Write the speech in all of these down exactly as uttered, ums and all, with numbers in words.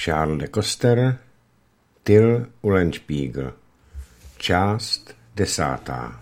Charles de Coster, Till Eulenspiegel. Část desátá.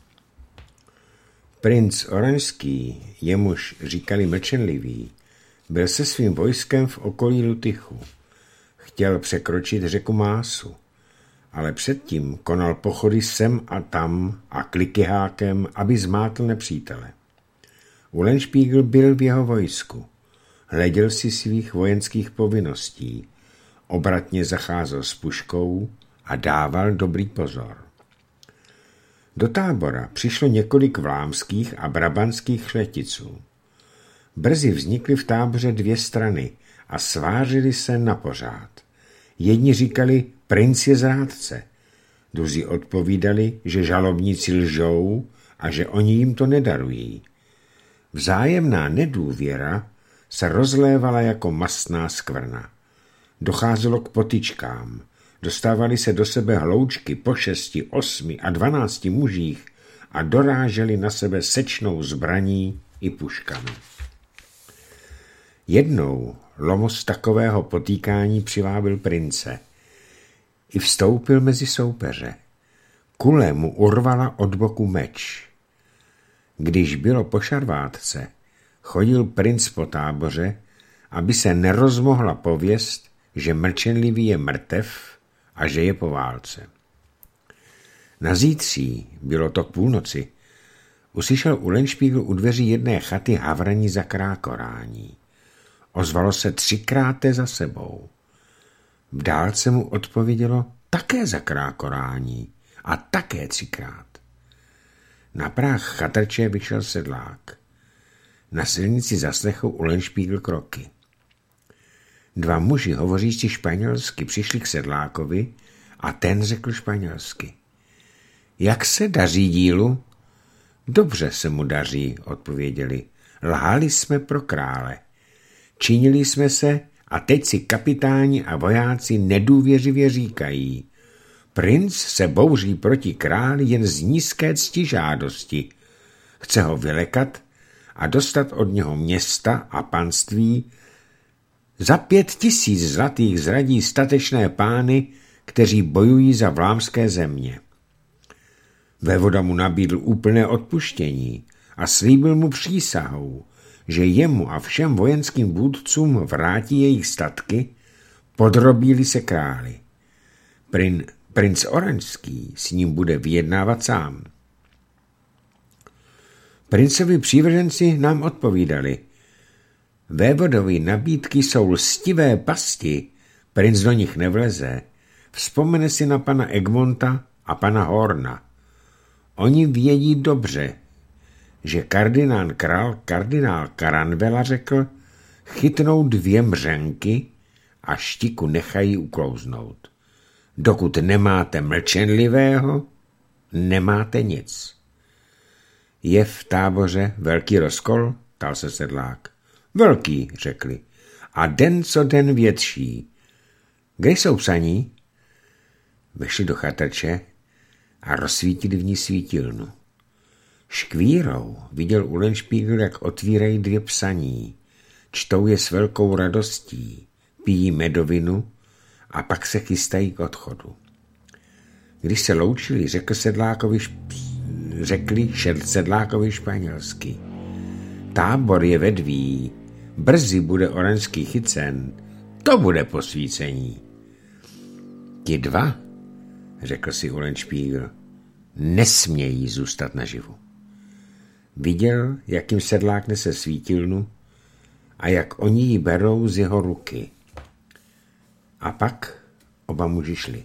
Princ Oranžský, jemuž říkali Mlčenlivý, byl se svým vojskem v okolí Lutychu. Chtěl překročit řeku Másu, ale předtím konal pochody sem a tam a klikyhákem, aby zmátl nepřítele. Eulenspiegel byl v jeho vojsku. Hleděl si svých vojenských povinností, obratně zacházel s puškou a dával dobrý pozor. Do tábora přišlo několik vlámských a brabantských šleticů. Brzy vznikly v táboře dvě strany a svářili se na pořád. Jedni říkali, princ je zrádce, druzí odpovídali, že žalobníci lžou a že oni jim to nedarují. Vzájemná nedůvěra se rozlévala jako mastná skvrna. Docházelo k potyčkám, dostávali se do sebe hloučky po šesti, osmi a dvanácti mužích a doráželi na sebe sečnou zbraní i puškami. Jednou Lomos takového potýkání přivábil prince. I vstoupil mezi soupeře. Kule mu urvala od boku meč. Když bylo po šarvátce, chodil princ po táboře, aby se nerozmohla pověst, že Mlčenlivý je mrtev a že je po válce. Na zítří, bylo to k půlnoci, uslyšel Eulenspiegel u dveří jedné chaty havraní za krákorání. Ozvalo se třikráté za sebou. V dálce mu odpovědělo také za krákorání a také třikrát. Na práh chatrče vyšel sedlák. Na silnici zaslechl Eulenspiegel kroky. Dva muži hovořící španělsky přišli k sedlákovi a ten řekl španělsky. Jak se daří dílu? Dobře se mu daří, odpověděli. Lhali jsme pro krále. Činili jsme se a teď si kapitáni a vojáci nedůvěřivě říkají. Princ se bouří proti králi jen z nízké ctižádosti. Chce ho vylekat a dostat od něho města a panství. Za pět tisíc zlatých zradí statečné pány, kteří bojují za vlámské země. Vévoda mu nabídl úplné odpuštění a slíbil mu přísahou, že jemu a všem vojenským vůdcům vrátí jejich statky, podrobí-li se králi. Prin, princ Oranžský s ním bude vyjednávat sám. Princovi přívrženci nám odpovídali. Vévodovi nabídky jsou lstivé pasti, princ do nich nevleze. Vzpomene si na pana Egmonta a pana Horna. Oni vědí dobře, že kardinál král kardinál Karanvela řekl, chytnou dvě mřenky a štiku nechají uklouznout. Dokud nemáte Mlčenlivého, nemáte nic. Je v táboře velký rozkol? Ptal se sedlák. Velký, řekli. A den co den větší. Kde jsou psaní? Vešli do chatrče a rozsvítili v ní svítilnu. Škvírou viděl Eulenspiegel, jak otvírají dvě psaní. Čtou je s velkou radostí, pijí medovinu a pak se chystají k odchodu. Když se loučili, řekl sedlákovi, řekli sedlákovi španělsky. Tábor je vedví, brzy bude Oranžský chycen, to bude posvícení. Ti dva, řekl si Eulenspiegel, nesmějí zůstat naživu. Viděl, jak jim sedlák nese svítilnu a jak oni ji berou z jeho ruky. A pak oba muži šli.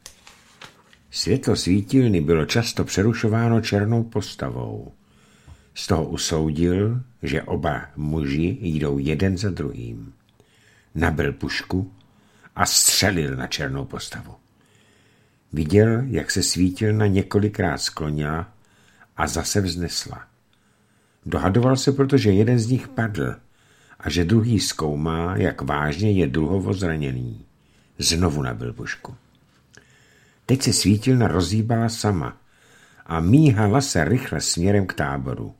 Světlo svítilny bylo často přerušováno černou postavou. Z toho usoudil, že oba muži jdou jeden za druhým. Nabil pušku a střelil na černou postavu. Viděl, jak se svítilna několikrát sklonila a zase vznesla. Dohadoval se, protože jeden z nich padl a že druhý zkoumá, jak vážně je druhovo zraněný. Znovu nabil pušku. Teď se svítilna rozhýbala sama a míhala se rychle směrem k táboru.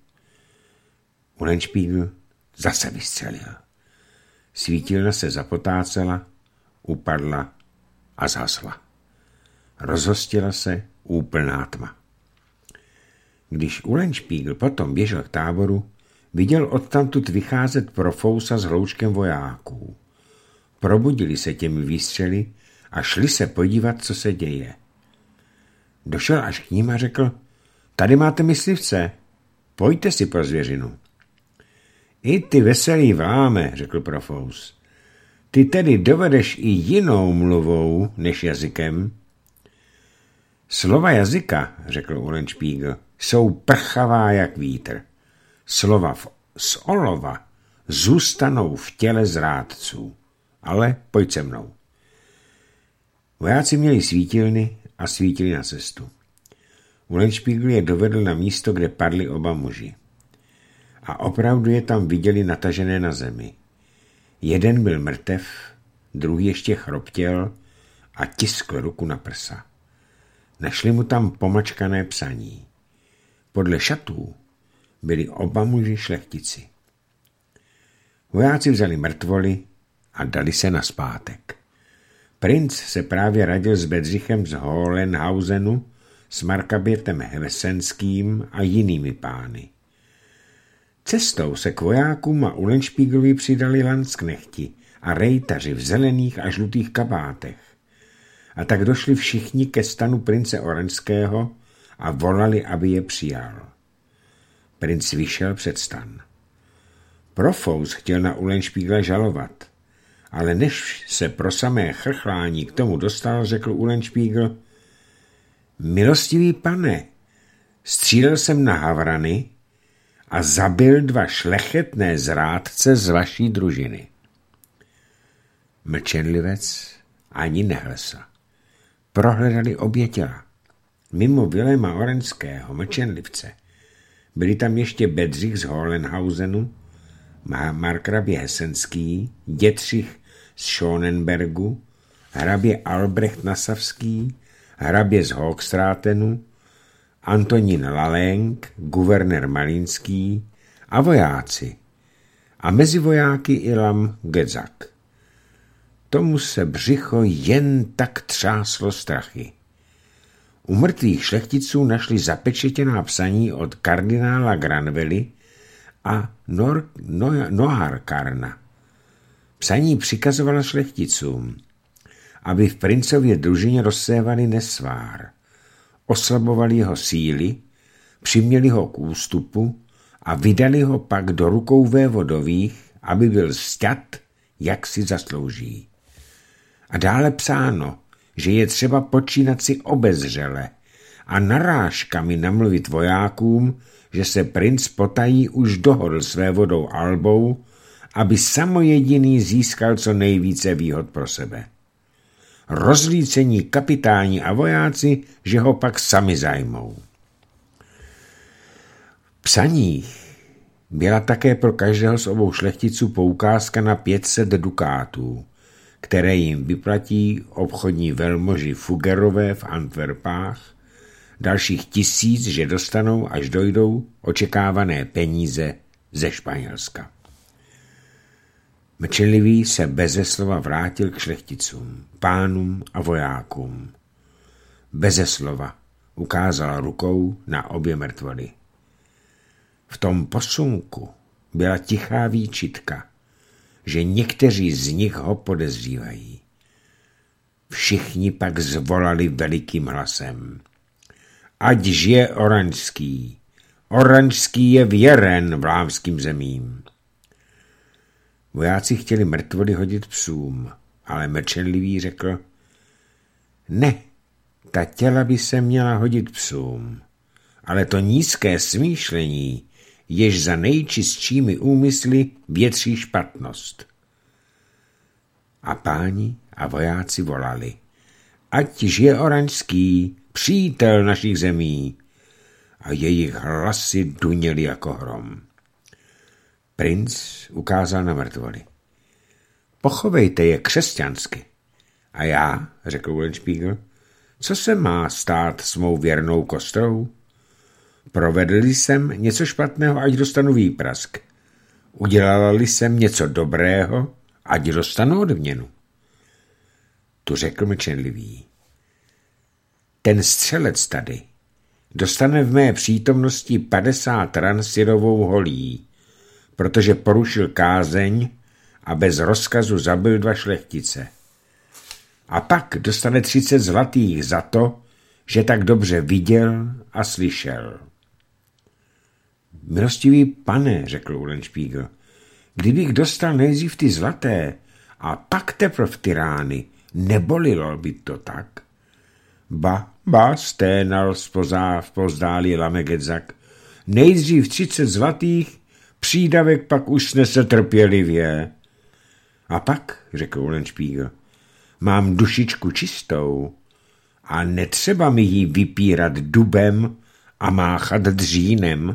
Eulenspiegel zase vystřelil. Svítilna se zapotácela, upadla a zhasla. Rozhostila se úplná tma. Když Eulenspiegel potom běžel k táboru, viděl odtamtud vycházet Profousa s hloučkem vojáků. Probudili se těmi výstřely a šli se podívat, co se děje. Došel až k ním a řekl, tady máte myslivce, pojďte si pro zvěřinu. I ty veselý vláme, řekl Profous. Ty tedy dovedeš i jinou mluvou než jazykem? Slova jazyka, řekl Eulenspiegel, jsou prchavá jak vítr. Slova z olova zůstanou v těle zrádců. Ale pojď se mnou. Vojáci měli svítilny a svítili na cestu. Eulenspiegel je dovedl na místo, kde padli oba muži. A opravdu je tam viděli natažené na zemi. Jeden byl mrtev, druhý ještě chroptěl a tiskl ruku na prsa. Našli mu tam pomačkané psaní. Podle šatů byli oba muži šlechtici. Vojáci vzali mrtvoly a dali se naspátek. Princ se právě radil s Bedřichem z Hohenhausenu, s Markabětem Hevesenským a jinými pány. Cestou se k vojákům a Eulenspiegelovi přidali landsknechti a rejtaři v zelených a žlutých kabátech. A tak došli všichni ke stanu prince Oranžského a volali, aby je přijal. Princ vyšel před stan. Profous chtěl na Eulenspiegela žalovat, ale než se pro samé chrchlání k tomu dostal, řekl Eulenspiegel, milostivý pane, střílel jsem na havrany a zabil dva šlechetné zrádce z vaší družiny. Mlčenlivec ani nehlesa. Prohledali obě těla. Mimo Viléma Orenského mlčenlivce byli tam ještě Bedřich z Hohenhausenu, markrabě Hesenský, Dětřich z Schonenbergu, hrabě Albrecht Nassavský, hrabě z Hoogstrátenu, Antonín Lalenk, guvernér Malinský a vojáci. A mezi vojáky i Lam Gedzak. Tomu se břicho jen tak třáslo strachy. U mrtvých šlechticů našli zapečetěná psaní od kardinála Granvely a Nor- no- Noharkarna. Psaní přikazovala šlechticům, aby v princově družině rozsévali nesvár, oslabovali jeho síly, přiměli ho k ústupu a vydali ho pak do rukou vévodových, aby byl sťat, jak si zaslouží. A dále psáno, že je třeba počínat si obezřele a narážkami namluvit vojákům, že se princ potají už dohodl s vévodou Albou, aby samojediný získal co nejvíce výhod pro sebe. Rozlícení kapitáni a vojáci, že ho pak sami zajmou. V psaních byla také pro každého z obou šlechticů poukázka na pět set dukátů, které jim vyplatí obchodní velmoži Fuggerové v Antwerpách, dalších tisíc, že dostanou, až dojdou očekávané peníze ze Španělska. Mlčenlivý se beze slova vrátil k šlechticům, pánům a vojákům. Beze slova ukázal rukou na obě mrtvoly. V tom posunku byla tichá výčitka, že někteří z nich ho podezřívají. Všichni pak zvolali velikým hlasem. Ať žije Oranžský. Oranžský je věren vlámským zemím. Vojáci chtěli mrtvoly hodit psům, ale mlčenlivý řekl, ne, ta těla by se měla hodit psům, ale to nízké smýšlení, jež za nejčistšími úmysly větří špatnost. A páni a vojáci volali, ať žije Oranžský, přítel našich zemí, a jejich hlasy duněly jako hrom. Princ ukázal na mrtvoly. Pochovejte je křesťansky. A já, řekl Eulenspiegel, co se má stát s mou věrnou kostrou? Provedl jsem něco špatného, ať dostanu výprask. Udělal jsem něco dobrého, ať dostanu odměnu. tu řekl mlčenlivý. Ten střelec tady dostane v mé přítomnosti padesát ran syrovou holí, protože porušil kázeň a bez rozkazu zabil dva šlechtice. A pak dostane třicet zlatých za to, že tak dobře viděl a slyšel. Milostivý pane, řekl Eulenspiegel, kdybych dostal nejdřív ty zlaté a pak teprv ty rány, nebolilo by to tak? Ba, ba, sténal zpozdálí Lamegezak. Nejdřív třicet zlatých, přídavek pak už snese trpělivě. A pak, řekl Eulenspiegel, mám dušičku čistou a netřeba mi ji vypírat dubem a máchat dřínem.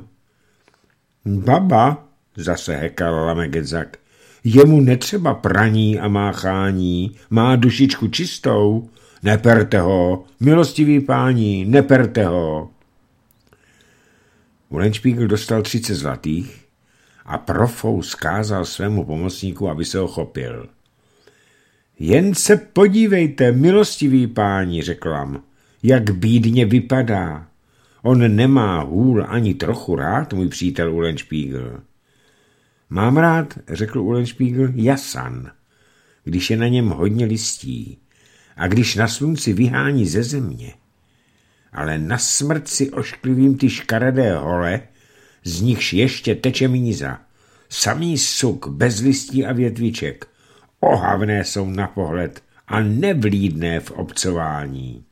Baba, zase hekal Lamegezak, jemu netřeba praní a máchání, má dušičku čistou, neperte ho, milostivý páni, neperte ho. Eulenspiegel dostal třicet zlatých a Profou zkázal svému pomocníku, aby se ho chopil. Jen se podívejte, milostivý páni, řekl vám, jak bídně vypadá. On nemá hůl ani trochu rád, můj přítel Eulenspiegel. Mám rád, řekl Eulenspiegel, jasan, když je na něm hodně listí a když na slunci vyhání ze země. Ale na smrt si ošklivím ty škaredé hole, z nichž ještě teče míza. Samý suk, bez listí a větviček. Ohavné jsou na pohled a nevlídné v obcování.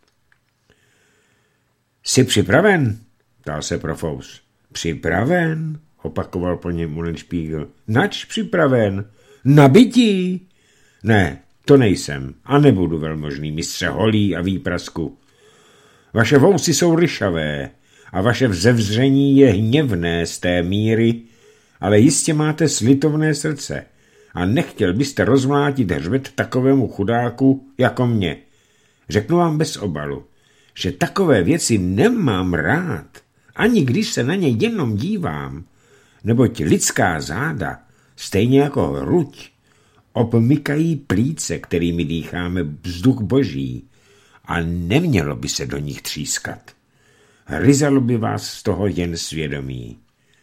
Jsi připraven? Ptal se Profous. Připraven? Opakoval po něm Eulenspiegel. Nač připraven? Na bytí? Ne, to nejsem a nebudu velmožný mistře holí a výprasku. Vaše vousy jsou ryšavé a vaše vzevření je hněvné z té míry, ale jistě máte slitovné srdce a nechtěl byste rozmlátit hřbet takovému chudáku jako mě. Řeknu vám bez obalu, že takové věci nemám rád, ani když se na ně jenom dívám, neboť lidská záda, stejně jako hruď, obmykají plíce, kterými dýcháme vzduch boží, a nemělo by se do nich třískat. Hryzalo by vás z toho jen svědomí.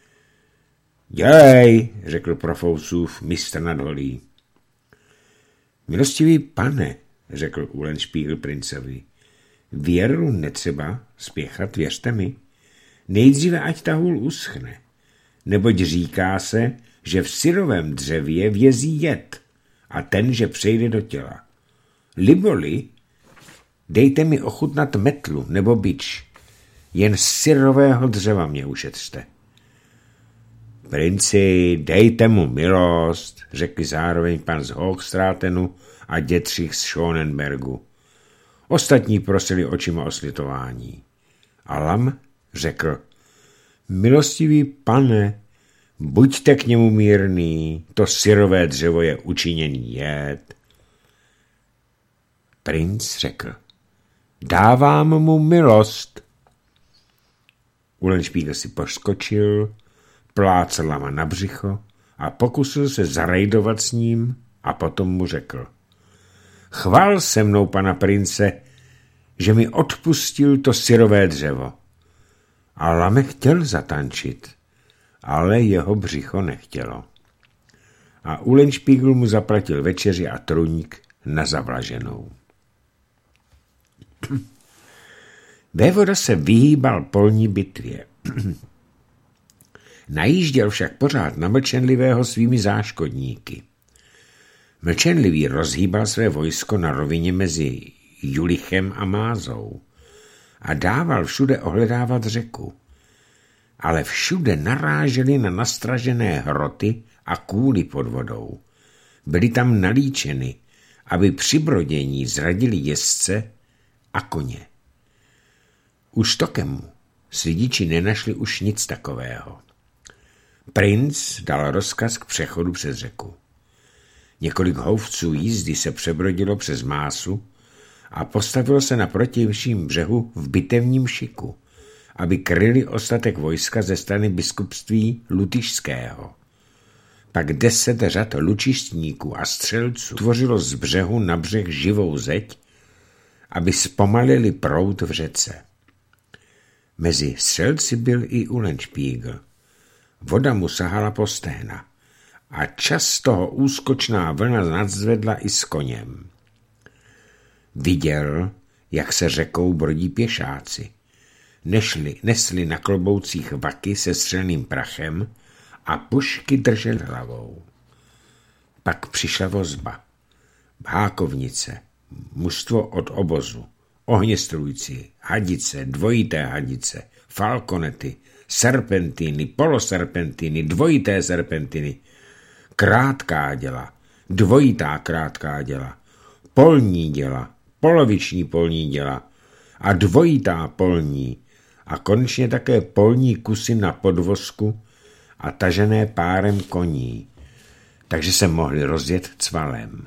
Dělej, řekl Profousův mistr nad holí. Milostivý pane, řekl Eulenspiegel princovi, věru netřeba spěchat, věřte mi. Nejdříve ať ta hůl uschne, neboť říká se, že v syrovém dřevě vězí jed a ten, že přejde do těla. Liboli, dejte mi ochutnat metlu nebo bič, jen z syrového dřeva mě ušetřte. Princi, dejte mu milost, řekli zároveň pan z Hochstrátenu a Dětřich z Schonenbergu. Ostatní prosili očima o slitování. A Lam řekl, milostivý pane, buďte k němu mírný, to syrové dřevo je učiněný jed. Princ řekl, dávám mu milost. Eulenspiegel si poskočil, plácel Lama na břicho a pokusil se zarejdovat s ním a potom mu řekl, chvál se mnou, pana prince, že mi odpustil to syrové dřevo. A Lame chtěl zatančit, ale jeho břicho nechtělo. A Eulenspiegel mu zaplatil večeři a trůník na zavlaženou. Vévoda se vyhýbal polní bitvě. Najížděl však pořád na Mlčenlivého svými záškodníky. Mlčenlivý rozhýbal své vojsko na rovině mezi Julichem a Mázou a dával všude ohledávat řeku. Ale všude naráželi na nastražené hroty a kůly pod vodou. Byly tam nalíčeny, aby při brodění zradili jezdce a koně. U Štokemu svidiči nenašli už nic takového. Princ dal rozkaz k přechodu přes řeku. Několik houfců jízdy se přebrodilo přes Másu a postavilo se na protějším břehu v bitevním šiku, aby kryli ostatek vojska ze strany biskupství Lutyšského. Pak deset řad lučištníků a střelců tvořilo z břehu na břeh živou zeď aby zpomalili proud v řece. Mezi střelci byl i Eulenspiegel. Voda mu sahala po stehna a často ho úskočná vlna nadzvedla i s koněm. Viděl, jak se řekou brodí pěšáci. Nešli, nesli na kloboucích vaky se střelným prachem a pušky drželi hlavou. Pak přišla vozba, hákovnice, mužstvo od obozu, ohněstrůjci, hadice, dvojité hadice, falkonety, serpentiny, poloserpentiny, dvojité serpentiny, krátká děla, dvojitá krátká děla, polní děla, poloviční polní děla a dvojitá polní a konečně také polní kusy na podvozku a tažené párem koní, takže se mohli rozjet cvalem.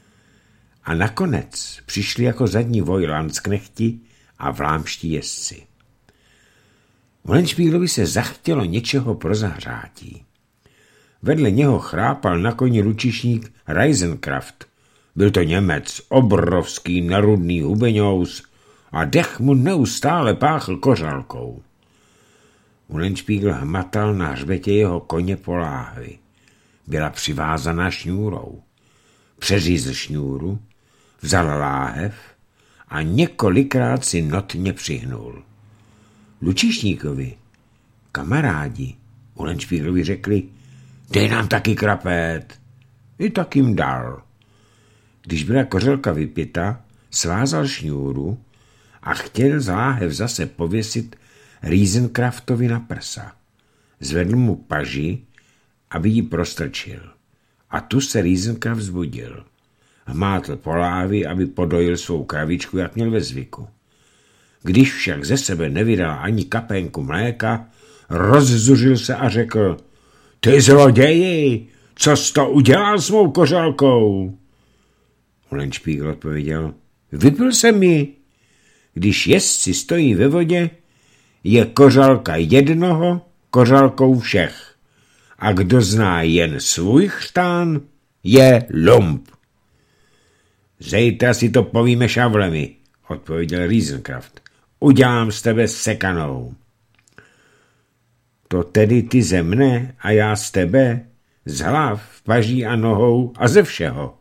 A nakonec přišli jako zadní voj landsknechti a vlámští jezdci. Eulenspiegelovi se zachtělo něčeho pro zahřátí. Vedle něho chrápal na koni lučišník Reisenkraft. Byl to Němec, obrovský narudný hubeňous a dech mu neustále páchl kořalkou. Eulenspiegel hmatal na hřbetě jeho koně po láhvi. Byla přivázaná šňůrou. Přeřízl šňůru, vzal láhev a několikrát si notně přihnul. Lučišníkovi, kamarádi, Eulenspiegelovi řekli, dej nám taky krapet. I tak jim dal. Když byla kořelka vypita, svázal šňůru a chtěl z láhev zase pověsit Reisenkraftovi na prsa. Zvedl mu paži, aby ji prostrčil. A tu se Reisenkraft vzbudil. Hmátl po láhvi, aby podojil svou kravičku, jak měl ve zvyku. Když však ze sebe nevydal ani kapénku mléka, rozzuřil se a řekl, ty zloději, co jsi to udělal s mou kořalkou? Eulenspiegel odpověděl, vypil jsem ji. Když jezdci stojí ve vodě, je kořalka jednoho kořalkou všech. A kdo zná jen svůj chřtán, je lump. Zejtra si to povíme šavlemi, odpověděl Reisenkraft. Udělám z tebe sekanou. To tedy ty ze mne a já z tebe, z hlav, paží a nohou a ze všeho.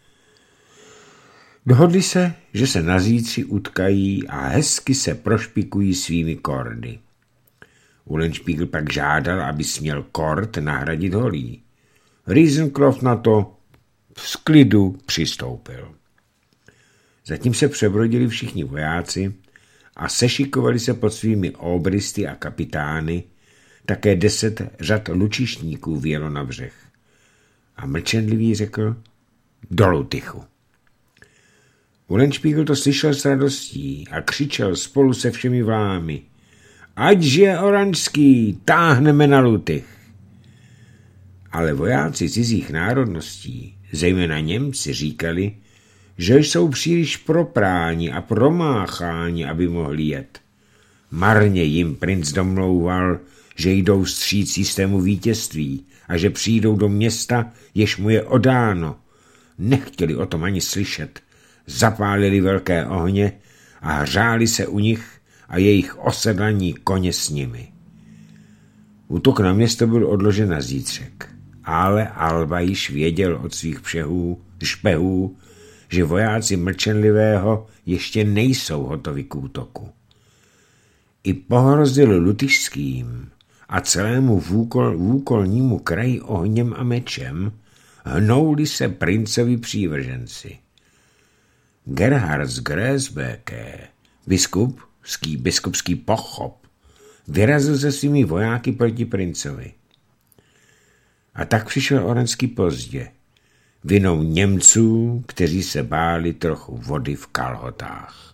Dohodli se, že se na zítři utkají a hezky se prošpikují svými kordy. Eulenspiegel pak žádal, aby směl kord nahradit holí. Reisenkraft na to v klidu přistoupil. Zatím se přebrodili všichni vojáci a sešikovali se pod svými obristy a kapitány, také deset řad lučišníků vjelo na břeh. A mlčenlivý řekl, dolů tichu. Eulenspiegel to slyšel s radostí a křičel spolu se všemi vlámy. Ať žije Oranžský, táhneme na Lutych. Ale vojáci cizích národností, zejména Němci, říkali, že jsou příliš propráni a promácháni, aby mohli jet. Marně jim princ domlouval, že jdou vstříc systému vítězství a že přijdou do města, jež mu je odáno. Nechtěli o tom ani slyšet. Zapálili velké ohně a hřáli se u nich a jejich osedlaní koně s nimi. Útok na město byl odložen na zítřek, ale Alba již věděl od svých přehů, špehů, že vojáci mlčenlivého ještě nejsou hotovi k útoku. I pohrozil lutyšským a celému vůkol, vůkolnímu kraji ohněm a mečem, hnouli se princovi přívrženci. Gerhard z Gräsbeke, biskup, ský, biskupský pochop, vyrazil se svými vojáky proti princovi. A tak přišel Oranský pozdě, vinou Němců, kteří se báli trochu vody v kalhotách.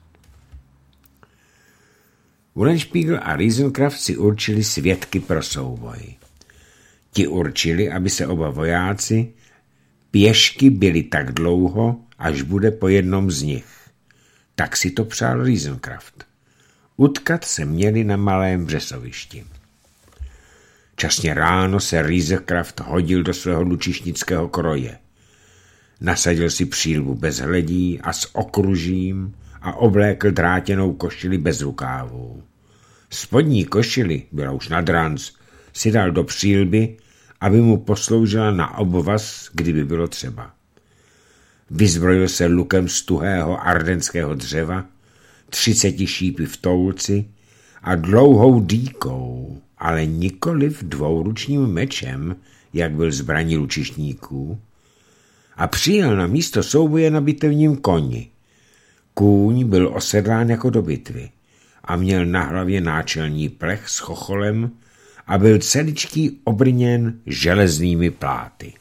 Eulenspiegel a Reisenkraft si určili svědky pro souboj. Ti určili, aby se oba vojáci pěšky byli tak dlouho, až bude po jednom z nich. Tak si to přál Reisenkraft. Utkat se měli na malém břesovišti. Časně ráno se Reisenkraft hodil do svého lučišnického kroje. Nasadil si přílbu bez hledí a s okružím a oblékl drátěnou košili bez rukávů. Spodní košili, byla už nad ranc, si dal do přílby, aby mu posloužila na obvaz, kdyby bylo třeba. Vyzbrojil se lukem z tuhého ardenského dřeva, třiceti šípy v toulci a dlouhou dýkou, ale nikoliv dvouručním mečem, jak byl zbraní lučišníků, a přijel na místo souboje na bitevním koni. Kůň byl osedlán jako do bitvy a měl na hlavě náčelní plech s chocholem a byl celičký obrněn železnými pláty.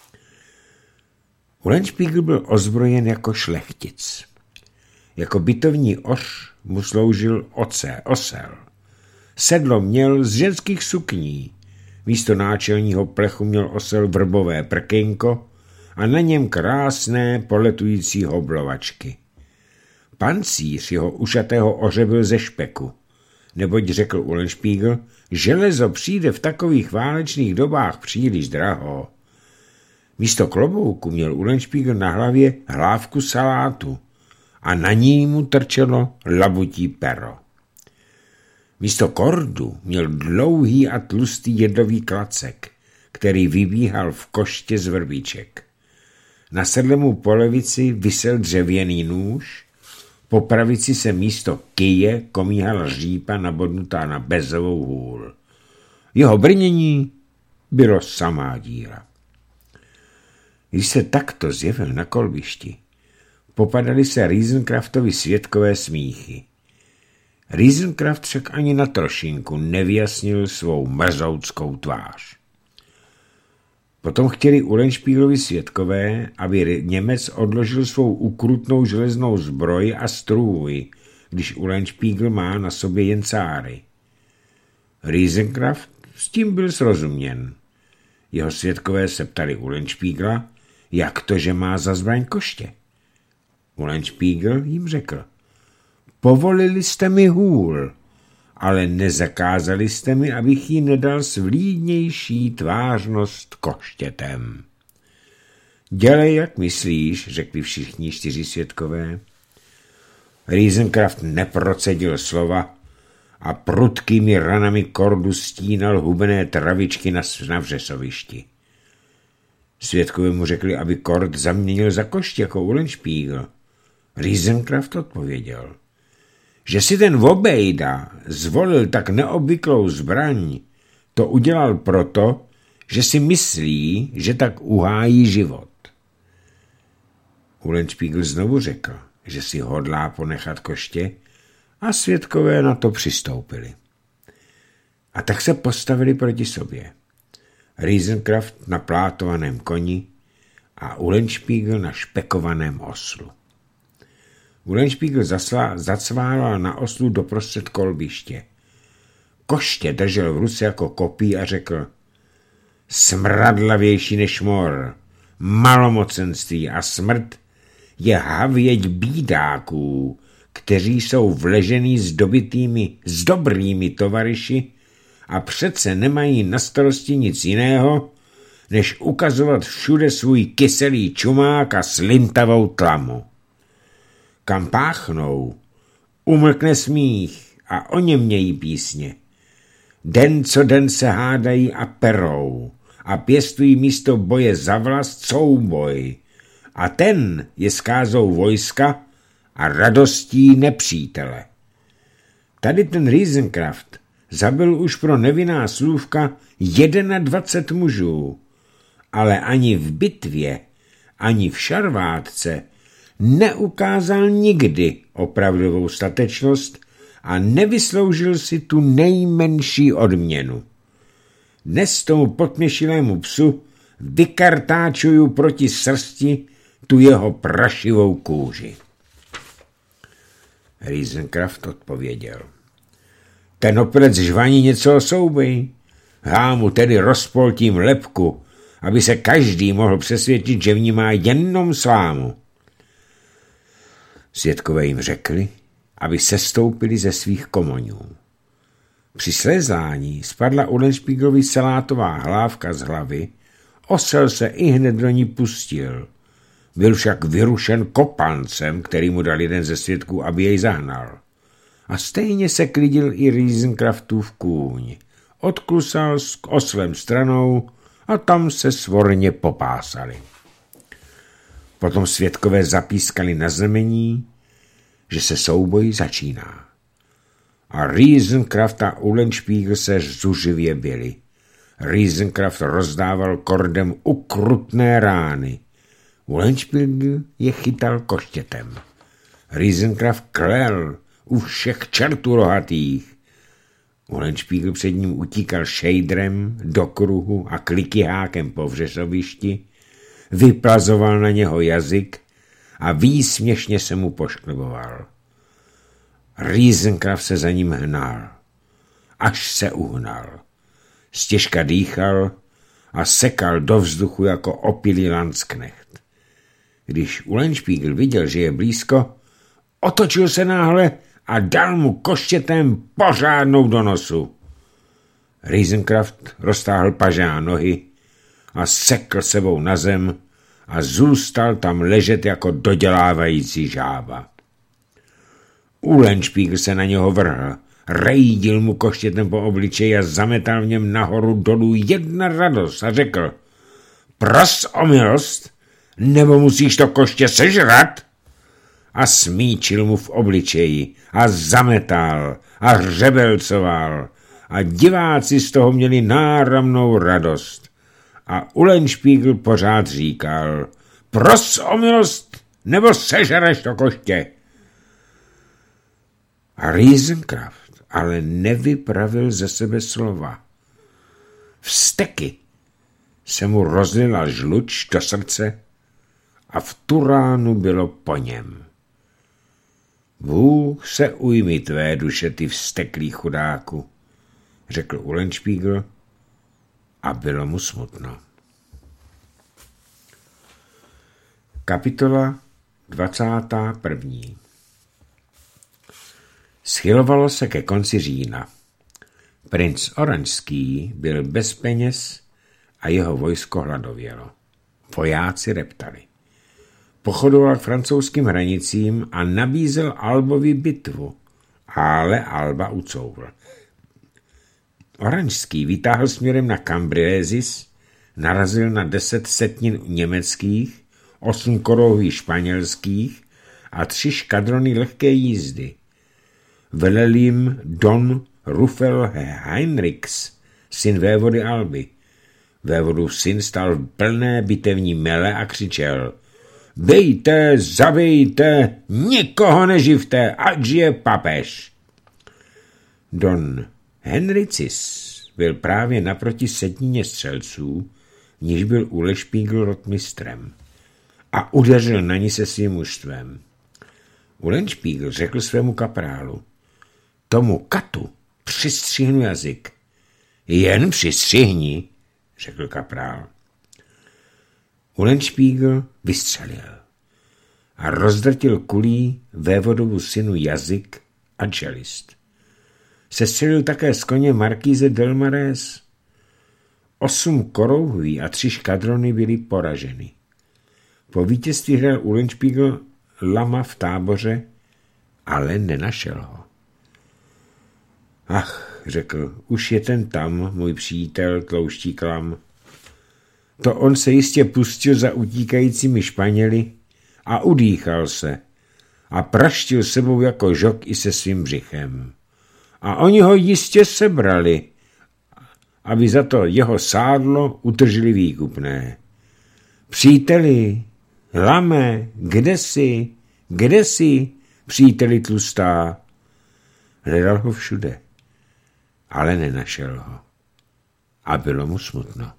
Eulenspiegel byl ozbrojen jako šlechtic. Jako bitovní oř mu sloužil oce, osel. Sedlo měl z ženských sukní. Místo náčelního plechu měl osel vrbové prkynko a na něm krásné poletující hoblovačky. Pancíř jeho ušatého oře byl ze špeku, neboť řekl Eulenspiegel, železo přijde v takových válečných dobách příliš draho. Místo klobouku měl Eulenspiegel na hlavě hlávku salátu a na ní mu trčelo labutí pero. Místo kordu měl dlouhý a tlustý jedlový klacek, který vybíhal v koště z vrbiček. Na sedle mu po levici visel dřevěný nůž, po pravici se místo kyje komíhala řípa nabodnutá na bezovou hůl. Jeho brnění bylo samá díra. Když se takto zjevil na kolbišti, popadaly se Riesenkraftovi svědkové smíchy. Riesenkraft však ani na trošinku nevyjasnil svou mrzouckou tvář. Potom chtěli Eulenspiegelovi svědkové, aby Němec odložil svou ukrutnou železnou zbroj a strůj, když Eulenspiegel má na sobě jen cáry. Riesenkraft s tím byl srozuměn. Jeho svědkové se ptali Eulenspiegela, jak to, že má za zbraň koště. Eulenspiegel jim řekl, povolili jste mi hůl, ale nezakázali jste mi, abych jí nedal s vlídnější tvářnost koštětem. Dělej, jak myslíš, řekli všichni čtyři svědkové. Riesenkraft neprocedil slova a prudkými ranami kordu stínal hubené travičky na, na vřesovišti. Svědkové mu řekli, aby kord zaměnil za koště jako Eulenspiegel. Riesenkraft odpověděl, že si ten Vobejda zvolil tak neobvyklou zbraň, to udělal proto, že si myslí, že tak uhájí život. Eulenspiegel znovu řekl, že si hodlá ponechat koště a svědkové na to přistoupili. A tak se postavili proti sobě. Riesenkraft na plátovaném koni a Eulenspiegel na špekovaném oslu. Eulenspiegel zacválal na oslu doprostřed kolbiště. Koště držel v ruce jako kopí a řekl, smradlavější než mor, malomocenství a smrt je havěť bídáků, kteří jsou vležený s dobitými, s dobrými tovaryši a přece nemají na starosti nic jiného, než ukazovat všude svůj kyselý čumák a slintavou tlamu. Kam páchnou, umlkne smích a o něm mějí písně. Den co den se hádají a perou a pěstují místo boje za vlast souboj a ten je skázou vojska a radostí nepřítele. Tady ten Riesenkraft zabil už pro nevinná slůvka dvacet jedna mužů, ale ani v bitvě, ani v šarvátce neukázal nikdy opravdovou statečnost a nevysloužil si tu nejmenší odměnu. Dnes tomu potměšilému psu vykartáčuju proti srsti tu jeho prašivou kůži. Riesenkraft odpověděl. Ten opilec žvaní něco o souboji. Já mu tedy rozpoltím lebku, aby se každý mohl přesvědčit, že v ní má jenom slámu. Svědkové jim řekli, aby sestoupili ze svých komoňů. Při slezání spadla Eulenspiegelovi salátová hlávka z hlavy, osel se i hned do ní pustil. Byl však vyrušen kopancem, který mu dal jeden ze svědků, aby jej zahnal. A stejně se klidil i Riesenkraftův kůň. Odklusal s oslem stranou a tam se svorně popásali. Potom svědkové zapískali na znamení, že se souboj začíná. A Riesenkraft a Eulenspiegel se zuřivě bili. Riesenkraft rozdával kordem ukrutné rány. Eulenspiegel je chytal koštětem. Riesenkraft klel u všech čertů rohatých. Eulenspiegel před ním utíkal šejdrem do kruhu a klikyhákem po vřesovišti, vyplazoval na něho jazyk a výsměšně se mu poškliboval. Riesenkraft se za ním hnal, až se uhnal. Stěžka dýchal a sekal do vzduchu jako opilý Landsknecht. Když Eulenspiegel viděl, že je blízko, otočil se náhle a dal mu koštětem pořádnou do nosu. Riesenkraft roztáhl paže a nohy a sekl sebou na zem a zůstal tam ležet jako dodělávající žába. Eulenspiegel se na něho vrhl, rejdil mu koštětem po obličeji a zametal v něm nahoru dolů jedna radost a řekl: Pros o milost, nebo musíš to koště sežrat? A smíčil mu v obličeji a zametal a hřebelcoval a diváci z toho měli náramnou radost. A Eulenspiegel pořád říkal: Pros o milost, nebo sežereš to koště. A Riesenkraft ale nevypravil ze sebe slova. Vzteky se mu rozlila žluč do srdce a v tu ránu bylo po něm. Bůh se ujmi tvé duše, ty vzteklý chudáku, řekl Eulenspiegel a bylo mu smutno. Kapitola dvacátá první. Schylovalo se ke konci října. Princ Oranžský byl bez peněz a jeho vojsko hladovělo. Vojáci reptali. Pochodoval k francouzským hranicím a nabízel Albovi bitvu, ale Alba ucouvl. Oranžský vytáhl směrem na Cambrésis, narazil na deset setnin německých, osm korouhví španělských a tři škadrony lehké jízdy. Velel jim Don Rufel Heinrichs, syn vévody Alby. Vévodův syn stál v plné bitevní mele a křičel: Bejte, zabijte, nikoho neživte, ať je papež. Don Henricis byl právě naproti setnině střelců, níž byl Eulenspiegel rotmistrem, a udeřil na ní se svým mužstvem. Eulenspiegel řekl svému kaprálu: Tomu katu přistřihnu jazyk. Jen přistřihni, řekl kaprál. Eulenspiegel vystřelil a rozdrtil kulí vévodovu synu jazyk a čelist. Sestřelil také z koně markíze Delmarés. Osm korouhví a tři škadrony byly poraženy. Po vítězství hrál Eulenspiegel lama v táboře, ale nenašel ho. Ach, řekl, už je ten tam, můj přítel, tlouští klam. To on se jistě pustil za utíkajícími Španěli a udýchal se a praštil sebou jako žok i se svým břichem. A oni ho jistě sebrali, aby za to jeho sádlo utržili výkupné. Příteli, lame, kde jsi, kde jsi, příteli tlustá? Hledal ho všude, ale nenašel ho. A bylo mu smutno.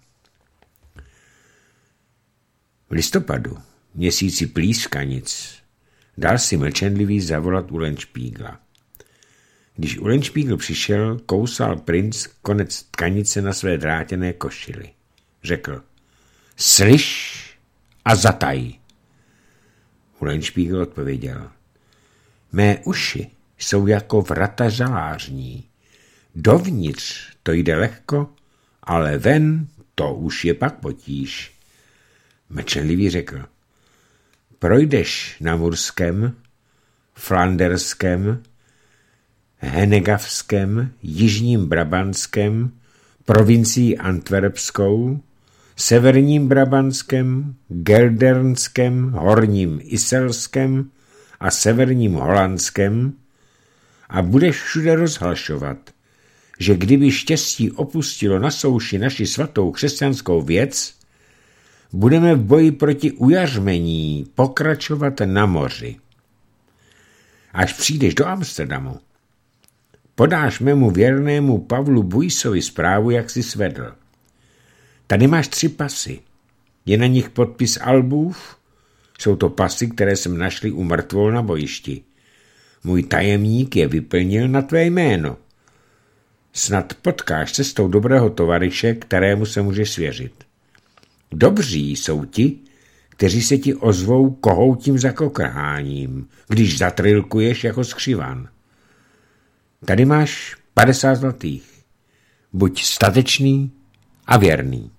V listopadu, měsíci plískanic, dal si mlčenlivý zavolat Eulenspiegla. Když Eulenspiegel přišel, kousal princ konec tkanice na své drátěné košili. Řekl: Slyš a zataj. Eulenspiegel odpověděl: Mé uši jsou jako vrata žalářní. Dovnitř to jde lehko, ale ven to už je pak potíž. Mlčenlivý řekl: Projdeš na Murském, Flanderském, Henegavském, Jižním Brabantském, provincií Antwerpskou, Severním Brabantském, Geldernském, Horním Iselském a Severním Holandském a budeš všude rozhlašovat, že kdyby štěstí opustilo na souši naši svatou křesťanskou věc, budeme v boji proti ujařmení pokračovat na moři. Až přijdeš do Amsterdamu, podáš mému věrnému Pavlu Buisovi zprávu, jak jsi svedl. Tady máš tři pasy. Je na nich podpis Albův. Jsou to pasy, které jsem našli u mrtvol na bojišti. Můj tajemník je vyplnil na tvé jméno. Snad potkáš cestou dobrého tovaryše, kterému se můžeš svěřit. Dobří jsou ti, kteří se ti ozvou kohoutím za kokrháním, když zatrilkuješ jako skřivan. Tady máš padesát zlatých. Buď statečný a věrný.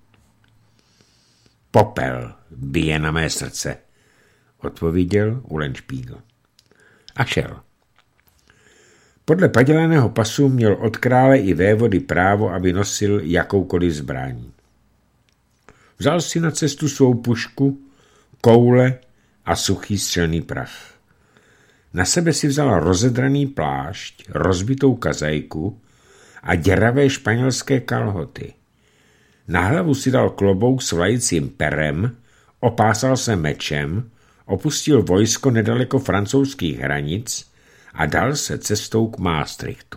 Popel bije na mé srdce, odpověděl Eulenspiegel. A šel. Podle padělaného pasu měl od krále i vévody právo, aby nosil jakoukoliv zbraň. Vzal si na cestu svou pušku, koule a suchý střelný prach. Na sebe si vzal rozedraný plášť, rozbitou kazajku a děravé španělské kalhoty. Na hlavu si dal klobouk s vlajicím perem, opásal se mečem, opustil vojsko nedaleko francouzských hranic a dal se cestou k Maastrichtu.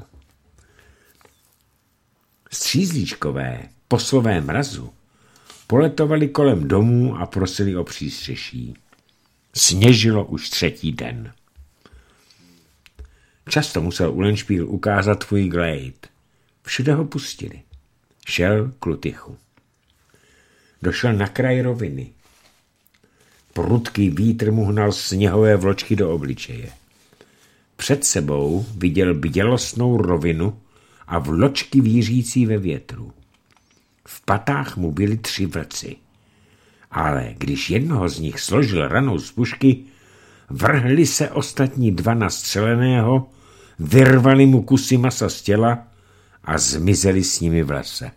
Střízlíčkové po slovém mrazu poletovali kolem domů a prosili o přístřeší. Sněžilo už třetí den. Často musel Eulenspiegel ukázat tvůj glejt. Všude ho pustili. Šel k Lutychu. Došel na kraj roviny. Prudký vítr mu hnal sněhové vločky do obličeje. Před sebou viděl bdělostnou rovinu a vločky vířící ve větru. V patách mu byly tři vlci. Ale když jednoho z nich složil ranou z pušky, vrhli se ostatní dva na střeleného, vyrvali mu kusy masa z těla a zmizeli s nimi v lese.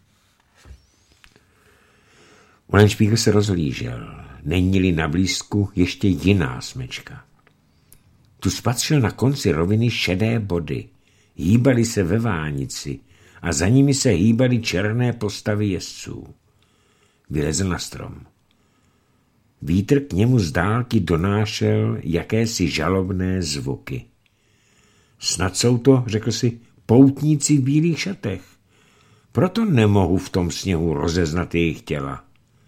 Eulenspiegel se rozhlížel. Není-li na blízku ještě jiná smečka. Tu spatřil na konci roviny šedé body. Hýbali se ve vánici a za nimi se hýbaly černé postavy jezdců. Vylezl na strom. Vítr k němu z dálky donášel jakési žalobné zvuky. Snad jsou to, řekl si, poutníci v bílých šatech. Proto nemohu v tom sněhu rozeznat jejich těla.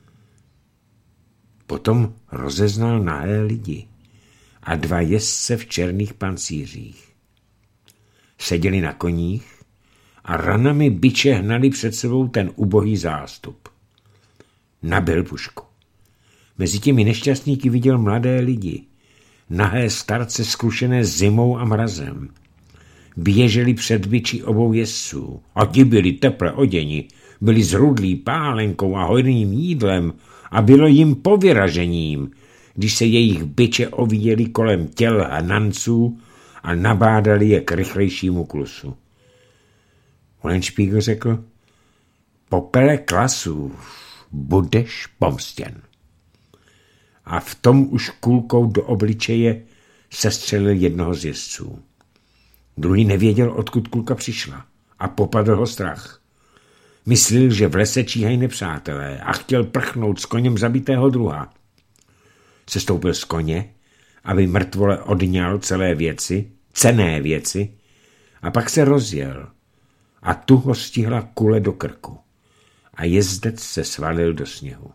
Potom rozeznal nahé lidi a dva jezdce v černých pancířích. Seděli na koních a ranami biče hnali před sebou ten ubohý zástup. Nabil pušku. Mezi těmi nešťastníky viděl mladé lidi, nahé starce skrušené zimou a mrazem. Běželi před biči obou jezdců a ti byli teple oděni, byli zrudlí pálenkou a hojným jídlem a bylo jim povyražením, když se jejich biče ovíjeli kolem těl hnanců a nabádali je k rychlejšímu klusu. Eulenspiegel řekl, popele klasů, budeš pomstěn. A v tom už kulkou do obličeje sestřelil jednoho z jezdců. Druhý nevěděl, odkud kulka přišla a popadl ho strach. Myslil, že v lese číhají nepřátelé a chtěl prchnout s koněm zabitého druha. Sestoupil z koně, aby mrtvole odňal celé věci, cenné věci, a pak se rozjel a tu ho stihla kule do krku a jezdec se svalil do sněhu.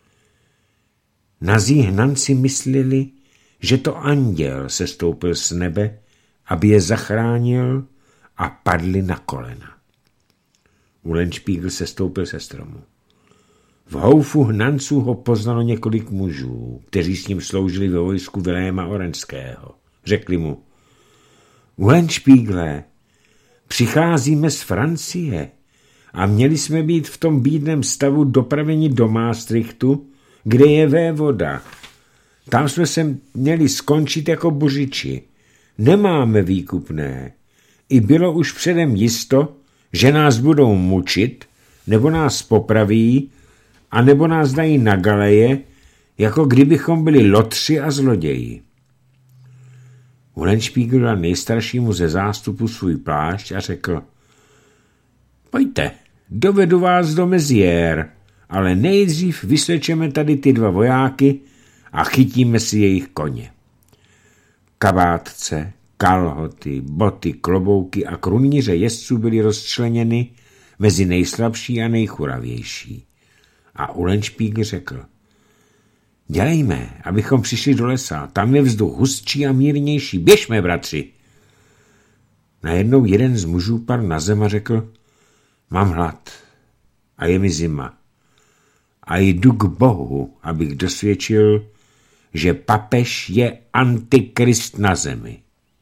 Nazí hnanci mysleli, že to anděl sestoupil z nebe, aby je zachránil, a padli na kolena. Eulenspiegel sestoupil se stromu. V houfu hnanců ho poznalo několik mužů, kteří s ním sloužili ve vojsku Viléma Orenského. Řekli mu, Eulenspiegle, přicházíme z Francie a měli jsme být v tom bídném stavu dopraveni do Maastrichtu, kde je vévoda. Tam jsme se měli skončit jako buřiči. Nemáme výkupné. I bylo už předem jisto, že nás budou mučit, nebo nás popraví, a nebo nás dají na galeje, jako kdybychom byli lotři a zloději. Uhlenšpígl dal nejstaršímu ze zástupu svůj plášť a řekl: Pojďte, dovedu vás do Meziér, ale nejdřív vyslečeme tady ty dva vojáky a chytíme si jejich koně. Kabátce, kalhoty, boty, klobouky a krunýře jezdců byly rozčleněny mezi nejslabší a nejchuravější. A Uhlenšpígl řekl: Dělejme, abychom přišli do lesa, tam je vzduch hustší a mírnější, běžme, bratři. Najednou jeden z mužů padl na zem a řekl: Mám hlad a je mi zima a jdu k Bohu, abych dosvědčil, že papež je antikrist na zemi.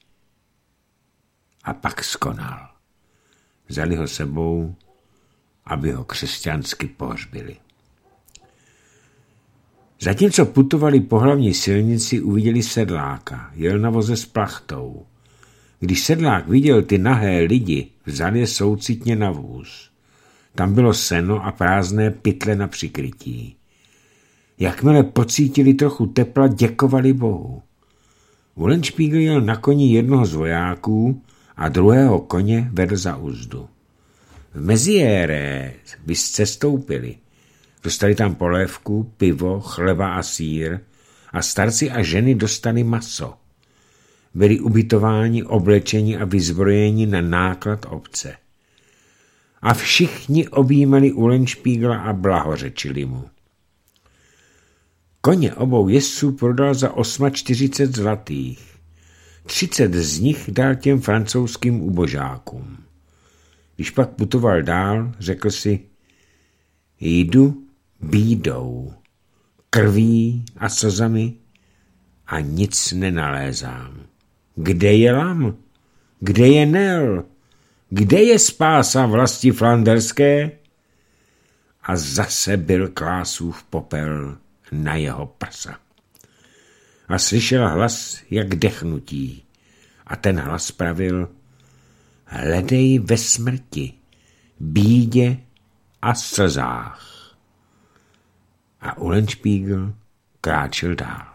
A pak skonal. Vzali ho sebou, aby ho křesťansky pohřbili. Zatímco putovali po hlavní silnici, uviděli sedláka. Jel na voze s plachtou. Když sedlák viděl ty nahé lidi, vzal je soucitně na vůz. Tam bylo seno a prázdné pytle na přikrytí. Jakmile pocítili trochu tepla, děkovali Bohu. Uhlenšpígl jel na koni jednoho z vojáků a druhého koně vedl za uzdu. V Meziére by cestoupili. Dostali tam polévku, pivo, chleba a sýr a starci a ženy dostali maso. Byli ubytováni, oblečeni a vyzbrojeni na náklad obce. A všichni objímali Uhlenšpígla a blahořečili mu. Koně obou jezdců prodal za čtyřicet osm zlatých. Třicet z nich dal těm francouzským ubožákům. Když pak putoval dál, řekl si: Jdu bídou, krví a slzami a nic nenalézám. Kde je lam? Kde je Nel? Kde je spása vlasti flanderské? A zase byl Klásův popel na jeho prsa. A slyšel hlas jak dechnutí. A ten hlas pravil: Hledej ve smrti, bídě a slzách. A Uhlenšpígl kráčel dál.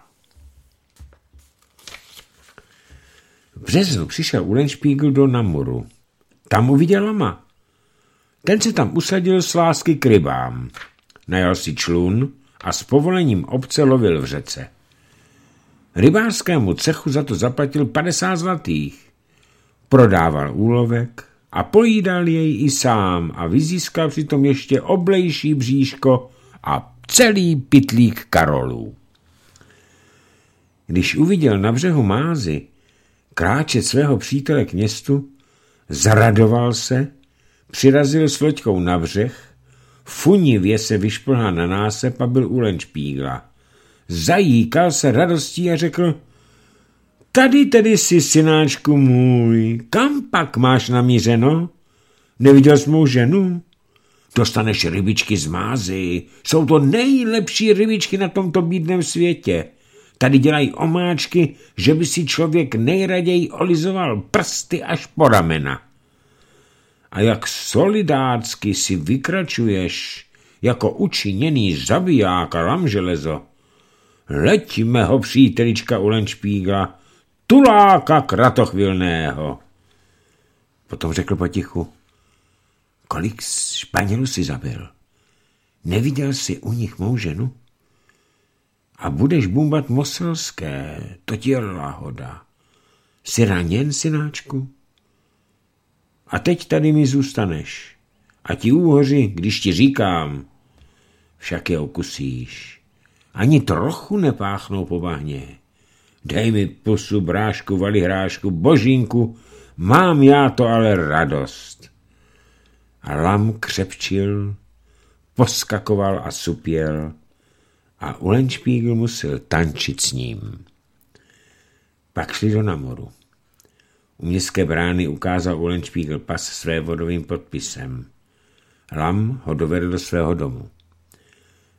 V březnu přišel Uhlenšpígl do Namuru. Tam uviděl lama. Ten se tam usadil z lásky k rybám. Najal si člun a s povolením obce lovil v řece. Rybářskému cechu za to zaplatil padesát zlatých. Prodával úlovek a pojídal jej i sám a vyzískal přitom ještě oblejší bříško a celý pytlík karolů. Když uviděl na břehu Mázy kráčet svého přítele k městu, zaradoval se, přirazil s loďkou na břeh, funivě se vyšplhal na násep a byl Uhlenšpígla. Zajíkal se radostí a řekl: Tady tedy jsi, synáčku můj, kam pak máš namířeno? Neviděl jsi mou ženu? Dostaneš rybičky z Mázy, jsou to nejlepší rybičky na tomto bídném světě. Tady dělají omáčky, že by si člověk nejraději olizoval prsty až po ramena. A jak solidácky si vykračuješ jako učiněný zabiják a lamželezo. Leď mého přítelička Uhlenšpígla, tuláka kratochvilného. Potom řekl potichu: Kolik Španělů si zabil? Neviděl jsi u nich mou ženu? A budeš bumbat moselské, to ti je lahoda. Jsi raněn, synáčku? A teď tady mi zůstaneš. A ti úhoři, když ti říkám, však je okusíš. Ani trochu nepáchnou po bahně. Dej mi pusu, brášku, valihrášku, božínku, mám já to ale radost. A lam křepčil, poskakoval a supěl a Uhlenšpígl musel tančit s ním. Pak šli do Namoru. U městské brány ukázal Uhlenšpígl pas s vévodovým podpisem. Lam ho dovedl do svého domu.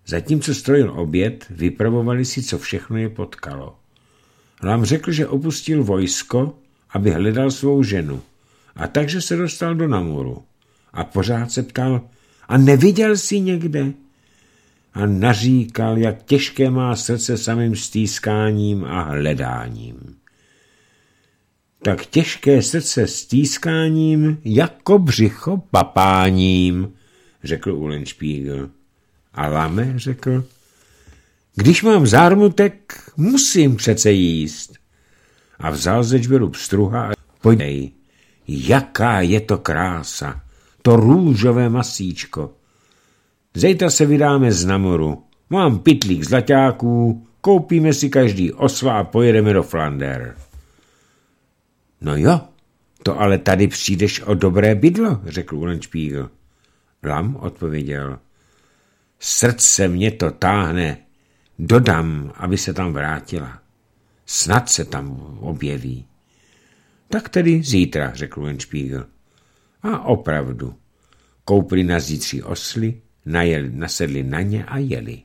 Zatímco strojil oběd, vypravovali si, co všechno je potkalo. Lam řekl, že opustil vojsko, aby hledal svou ženu, a takže se dostal do Namuru. A pořád se ptal, a neviděl jsi někde? A naříkal, jak těžké má srdce samým stýskáním a hledáním. Tak těžké srdce stýskáním, jako břicho papáním, řekl Eulenspiegel. A Lame řekl, když mám zármutek, musím přece jíst. A vzal ze čberu pstruha a podej, jaká je to krása, to růžové masíčko. Zítra se vydáme z Namoru. Mám pytlík zlaťáků, koupíme si každý osla a pojedeme do Flander. No jo, to ale tady přijdeš o dobré bydlo, řekl Eulenspiegel. Lam odpověděl, srdce mě to táhne, dodám, aby se tam vrátila. Snad se tam objeví. Tak tedy zítra, řekl Eulenspiegel. A opravdu, koupili na zítří osly, najeli, nasedli na ně a jeli.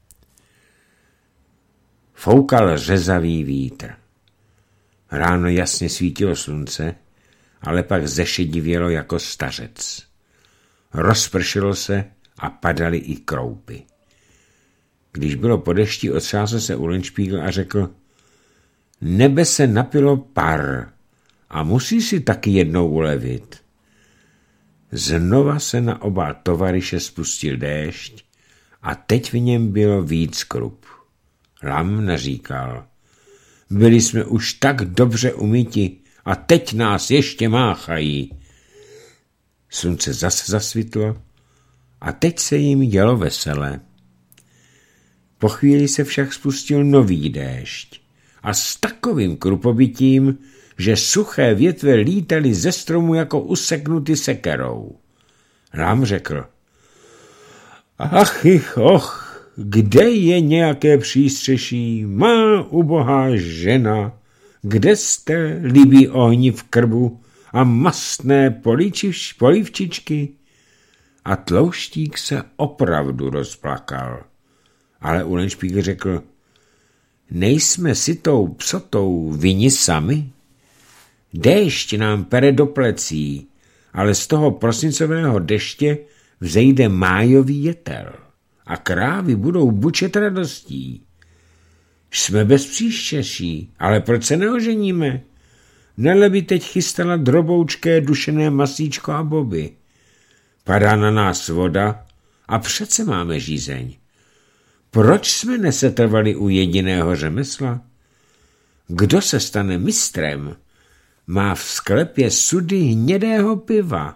Foukal řezavý vítr. Ráno jasně svítilo slunce, ale pak zešedivělo jako stařec. Rozpršilo se a padaly i kroupy. Když bylo po dešti, otřásl se Eulenspiegel a řekl, nebe se napilo par a musí si taky jednou ulevit. Znova se na oba tovaryše spustil déšť a teď v něm bylo víc krup. Lam naříkal, byli jsme už tak dobře umyti a teď nás ještě máchají. Slunce zase zasvitlo a teď se jim dělo veselé. Po chvíli se však spustil nový déšť a s takovým krupobytím, že suché větve lítaly ze stromu jako useknuty sekerou. Lam řekl, ach ich, och, kde je nějaké přístřeší, má ubohá žena, kde jste, libí ohni v krbu a mastné poličiš, polivčičky? A tlouštík se opravdu rozplakal. Ale Eulenspiegel řekl, nejsme si tou psotou vini sami? Déšť nám pere do plecí, ale z toho prosincového deště vzejde májový jetel a krávy budou bučet radostí. Jsme bez příštěší, ale proč se neoženíme? Nele by teď chystala droboučké dušené masíčko a boby. Padá na nás voda a přece máme žízeň. Proč jsme nesetrvali u jediného řemesla? Kdo se stane mistrem, má v sklepě sudy hnědého piva.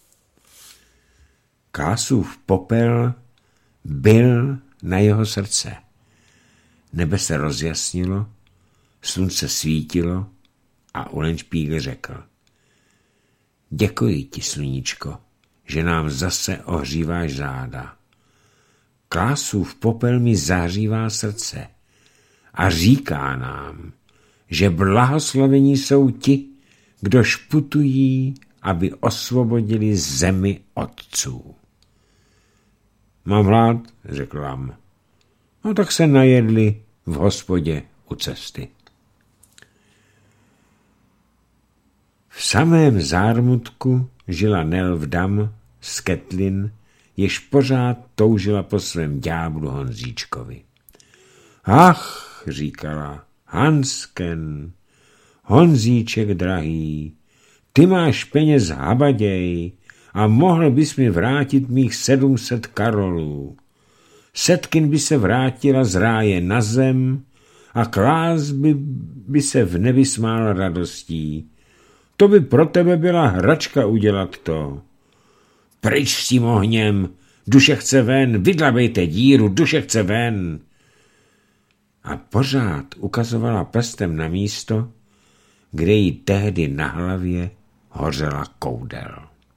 Klásův popel byl na jeho srdce. Nebe se rozjasnilo, slunce svítilo a Eulenspiegel řekl, děkuji ti, sluníčko, že nám zase ohříváš záda. Klásův popel mi zahřívá srdce a říká nám, že blahoslavení jsou ti, kdož putují, aby osvobodili zemi otců. Mám hlad, řekl Lam. No tak se najedli v hospodě u cesty. V samém zármutku žila Nelvdam z Ketlin, jež pořád toužila po svém ďáblu Honzíčkovi. Ach, říkala, Hansken, Honzíček drahý, ty máš peněz habaděj a mohl bys mi vrátit mých sedmset karolů. Setkin by se vrátila z ráje na zem a Klás by, by se v nebi smál radostí. To by pro tebe byla hračka udělat to. Pryč s tím ohněm, duše chce ven, vydlabejte díru, duše chce ven. A pořád ukazovala prstem na místo, kde jí tehdy na hlavě hořela koudel.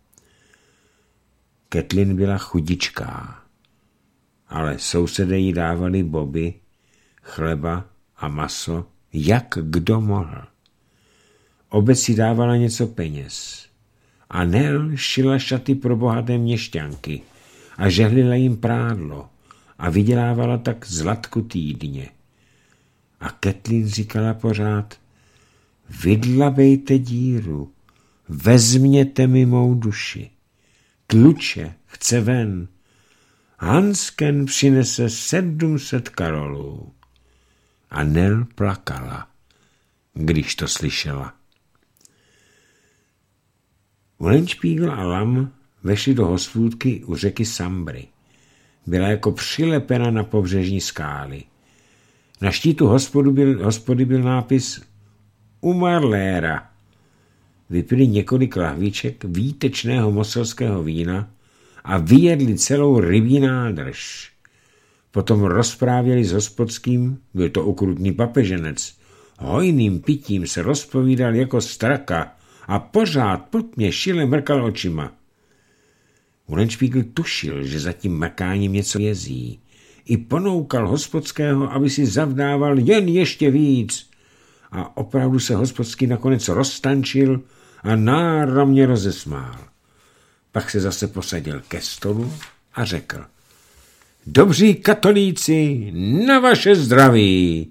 Ketlin byla chudičká, ale sousedé jí dávali boby, chleba a maso, jak kdo mohl. Obec si dávala něco peněz. A Nel šila šaty pro bohaté měšťanky a žehlila jim prádlo a vydělávala tak zlatku týdně. A Kathleen říkala pořád, vydlabejte díru, vezměte mi mou duši. Tluče chce ven. Hansken přinese sedm set karolů. A Nell plakala, když to slyšela. Eulenspiegel a Lam vešli do hospůdky u řeky Sambry. Byla jako přilepena na pobřežní skály. Na štítu hospody byl, hospody byl nápis Umarléra. Vypili několik lahviček výtečného moselského vína a vyjedli celou rybí nádrž. Potom rozprávěli s hospodským, byl to okrutný papeženec, hojným pitím se rozpovídal jako straka a pořád pod mě šile mrkal očima. Eulenspiegel tušil, že za tím mrkáním něco jezí. I ponoukal hospodského, aby si zavdával jen ještě víc. A opravdu se hospodský nakonec roztančil a náramně rozesmál. Pak se zase posadil ke stolu a řekl: Dobří katolíci, na vaše zdraví.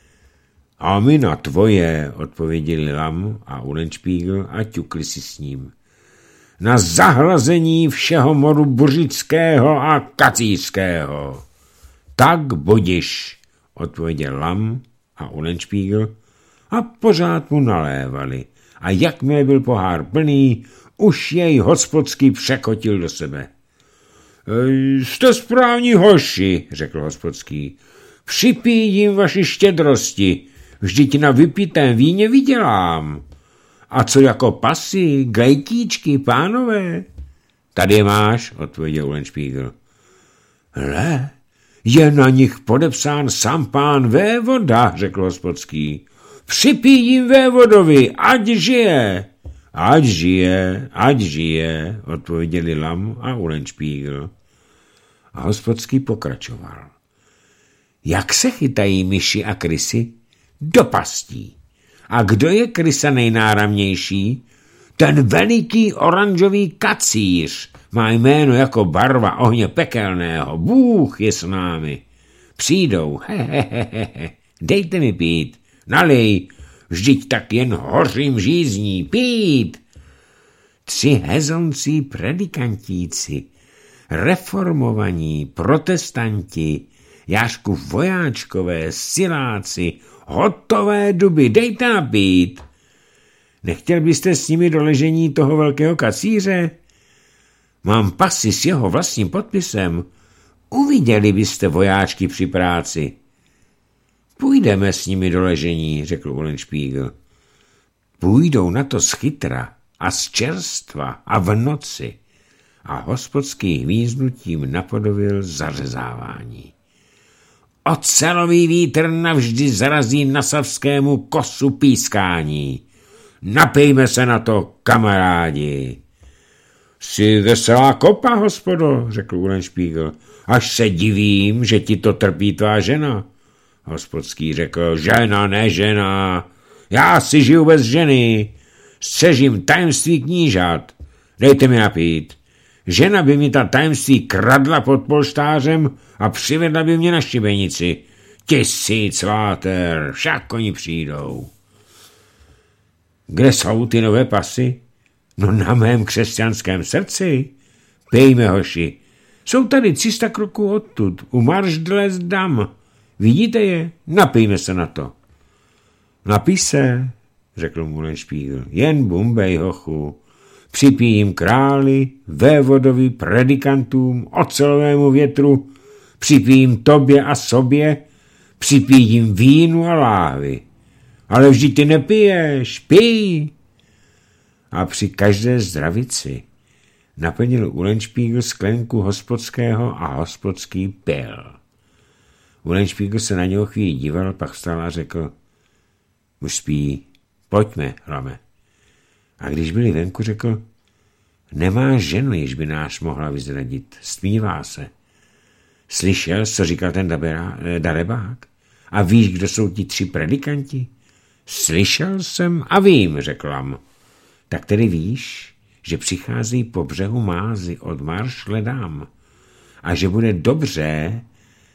A my na tvoje, odpověděli Lam a Eulenspiegel a ťukli si s ním. Na zahlazení všeho moru buřického a kacířského. Tak budiš, odpověděl Lam a Eulenspiegel a pořád mu nalévali. A jakmile byl pohár plný, už jej hospodský překotil do sebe. Jste správní hoši, řekl hospodský. Připijím vaši štědrosti, vždyť na vypitém víně vydělám. A co jako pasy, gajtíčky, pánové? Tady je máš, odpověděl Eulenspiegel. Le, je na nich podepsán sám pán vévoda, řekl hospodský. Připijím vévodovi, ať žije. Ať žije, ať žije, odpověděli Lam a Eulenspiegel. A hospodský pokračoval. Jak se chytají myši a krysy? Do pastí. A kdo je krysa nejnáramnější? Ten veliký oranžový kacíř. Má jméno jako barva ohně pekelného. Bůh je s námi. Přijdou. Hehehehe. Dejte mi pít. Nalej. Vždyť tak jen hořím žízní. Pít. Tři hezoncí predikantíci. Reformovaní, protestanti, Jášku vojáčkové, siláci, hotové duby, dejte napít. Nechtěl byste s nimi do ležení toho velkého kacíře? Mám pasy s jeho vlastním podpisem. Uviděli byste vojáčky při práci. Půjdeme s nimi do ležení, řekl Eulenspiegel. Půjdou na to z chytra a z čerstva a v noci. A hospodský hvíznutím napodobil zařezávání. Ocelový vítr navždy zarazí na savskému kosu pískání. Napijme se na to, kamarádi. Jsi veselá kopa, hospodo, řekl Eulenspiegel. Až se divím, že ti to trpí tvá žena. Hospodský řekl, žena, ne žena. Já si žiju bez ženy. Střežím tajemství knížat. Dejte mi napít. Žena by mi ta tajemství kradla pod polštářem a přivedla by mě na šibenici. Tisíc láter, však oni přijdou. Kde jsou ty nové pasy? No na mém křesťanském srdci. Pejme, hoši. Jsou tady tři sta kroků odtud, u Marš dles Dam. Vidíte je? Napijme se na to. Napij se, řekl mu Eulenspiegel. Jen bumbej, hochu. Připijím králi, vévodovi, predikantům, ocelovému větru, připijím tobě a sobě, připijím vínu a láhvy. Ale vždyť ty nepiješ, pij. A při každé zdravici naplnil Eulenspiegel sklenku hospodského a hospodský pil. Eulenspiegel se na něho chvíli díval, pak vstal a řekl, už spí, pojďme, Lame. A když byli venku, řekl, nemáš ženu, jež by náš mohla vyzradit, stmívá se. Slyšel, co říkal ten dabera, darebák? A víš, kdo jsou ti tři predikanti? Slyšel jsem a vím, řekl Lam. Tak tedy víš, že přicházejí po břehu Mázy od Marš ledám a že bude dobře,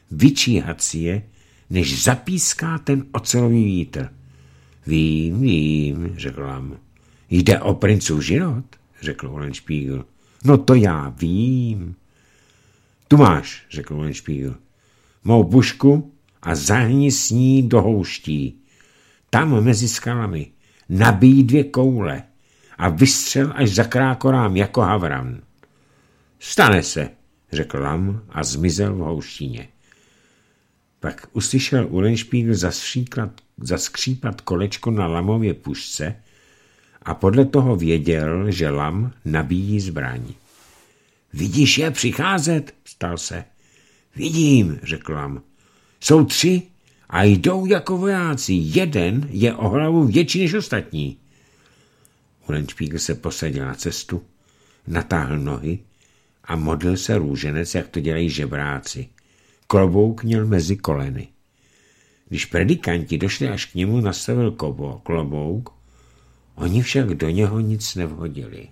vyčíhat si je, než zapíská ten ocelový vítr. Vím, vím, řekl Lam. Jde o princův život, řekl Eulenspiegel. No to já vím. Tu máš, řekl Eulenspiegel. Mou pušku a zahni s ní do houští. Tam mezi skalami nabíj dvě koule a vystřel až za krákorám jako havran. Stane se, řekl Lam a zmizel v houštině. Pak uslyšel Eulenspiegel zaskřípat kolečko na Lamově pušce a podle toho věděl, že Lam nabíjí zbraň. Vidíš je přicházet? Ptal se. Vidím, řekl Lam. Jsou tři a jdou jako vojáci. Jeden je o hlavu větší než ostatní. Eulenspiegel se posadil na cestu, natáhl nohy a modlil se růženec, jak to dělají žebráci. Klobouk měl mezi koleny. Když predikanti došli až k němu, nastavil kobo, klobouk, oni však do něho nic nevhodili.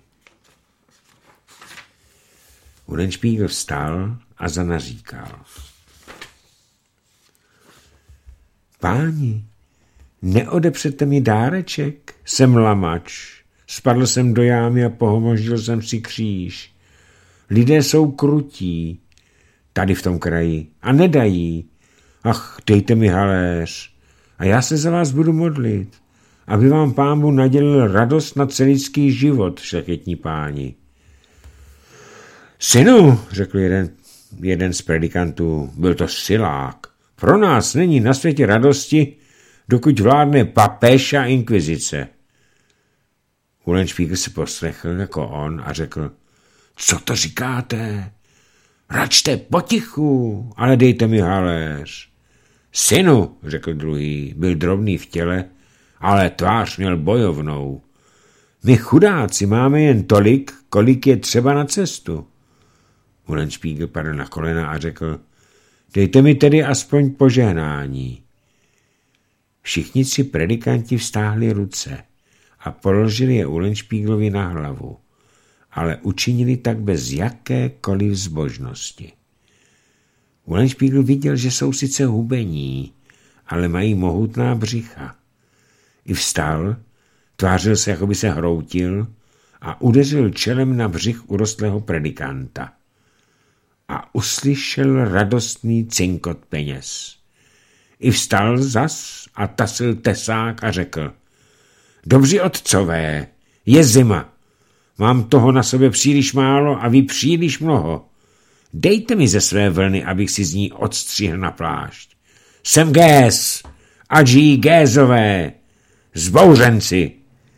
Eulenspiegel vstal a zanaříkal. Páni, neodepřete mi dáreček, jsem lamač. Spadl jsem do jámy a pohomožil jsem si kříž. Lidé jsou krutí, tady v tom kraji, a nedají. Ach, dejte mi haléř a já se za vás budu modlit, aby vám Pán Bůh nadělil radost na celý lidský život, šlechetní páni. Synu, řekl jeden, jeden z predikantů, byl to silák. Pro nás není na světě radosti, dokud vládne papež a inkvizice. Eulenspiegel se poslechl jako on a řekl, co to říkáte? Račte potichu, ale dejte mi haléř. Synu, řekl druhý, byl drobný v těle, ale tvář měl bojovnou. My chudáci máme jen tolik, kolik je třeba na cestu. Eulenspiegel padl na kolena a řekl, dejte mi tedy aspoň požehnání. Všichni tři predikanti vztáhli ruce a položili je Eulenspiegelovi na hlavu, ale učinili tak bez jakékoliv zbožnosti. Eulenspiegel viděl, že jsou sice hubení, ale mají mohutná břicha. I vstal, tvářil se, jako by se hroutil a udeřil čelem na břich urostlého predikanta. A uslyšel radostný cinkot peněz. I vstal zas a tasil tesák a řekl, dobří otcové, je zima, mám toho na sobě příliš málo a vy příliš mnoho. Dejte mi ze své vlny, abych si z ní odstřihl na plášť. Jsem Géz, adží Gézové, zbouřenci.